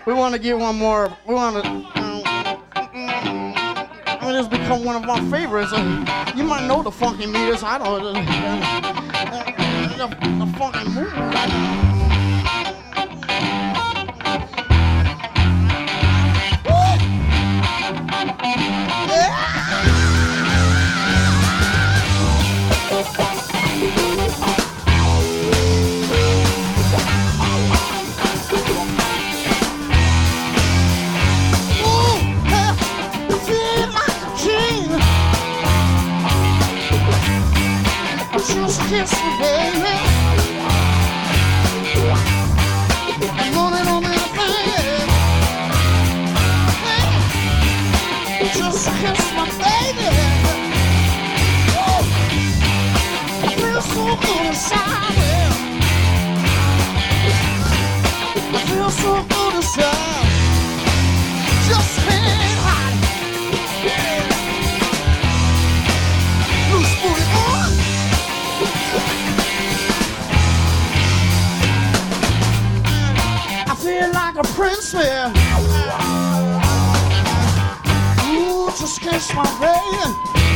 We want to get one more. We want to. I mean, it's become one of our favorites. You might know the funky meters. I don't. The funky movement. Just kiss me, baby. Money don't mean a thing. Hey, just kiss my baby. Woo. I feel so good inside. I feel so good inside. Just can't hide. Yeah. Loose booty on. I feel like a prince here. Ooh, just kiss my baby.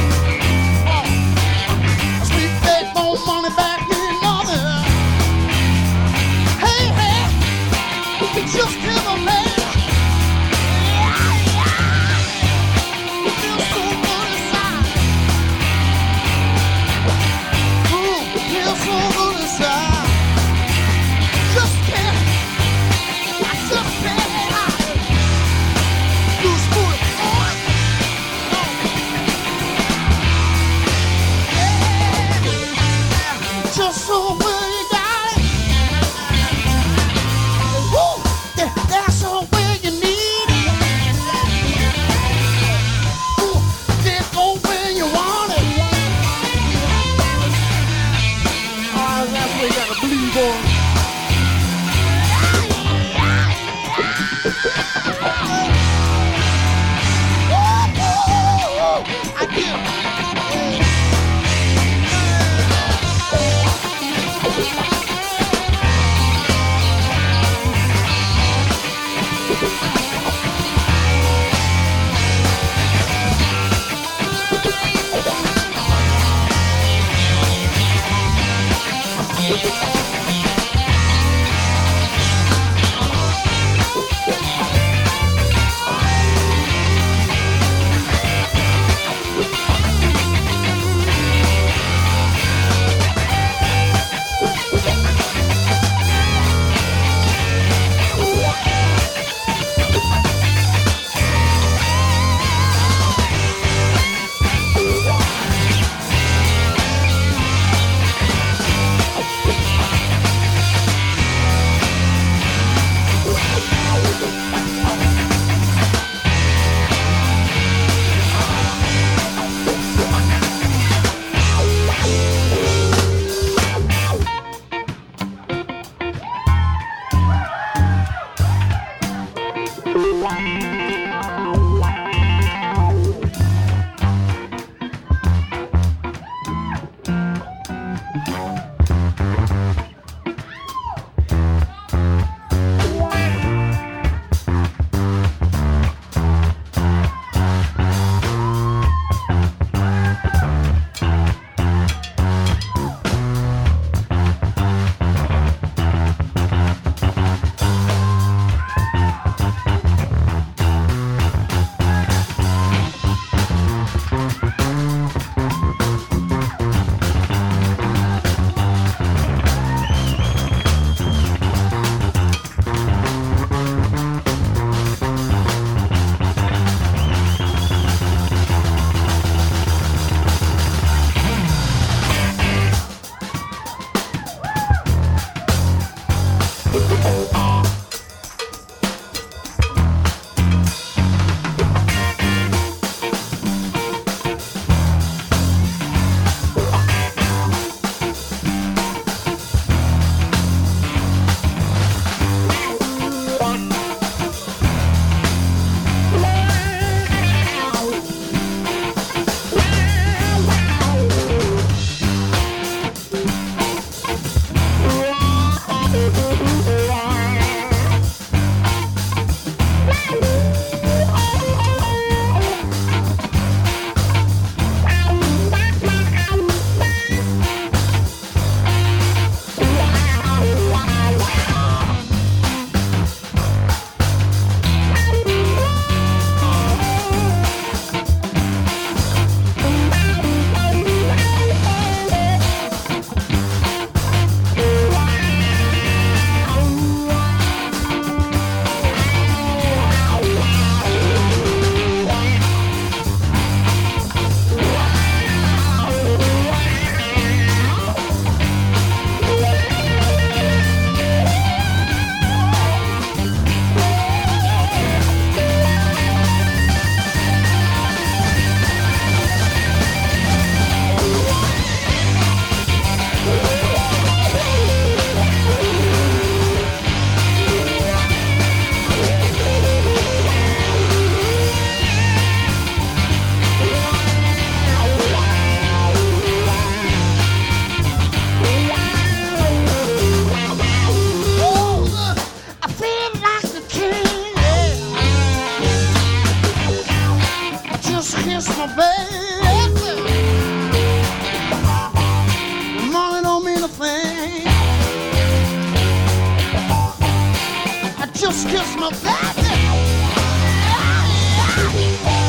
Sweet babe, no money back, need nothing. Hey, hey, just kiss my baby. Feel so good inside. Ooh, feel so good inside. Just can't. Just so well you got it. Woo! That's so where you need it. Ooh, then go where you want it. Alright, that's where you gotta believe on. I do. my baby.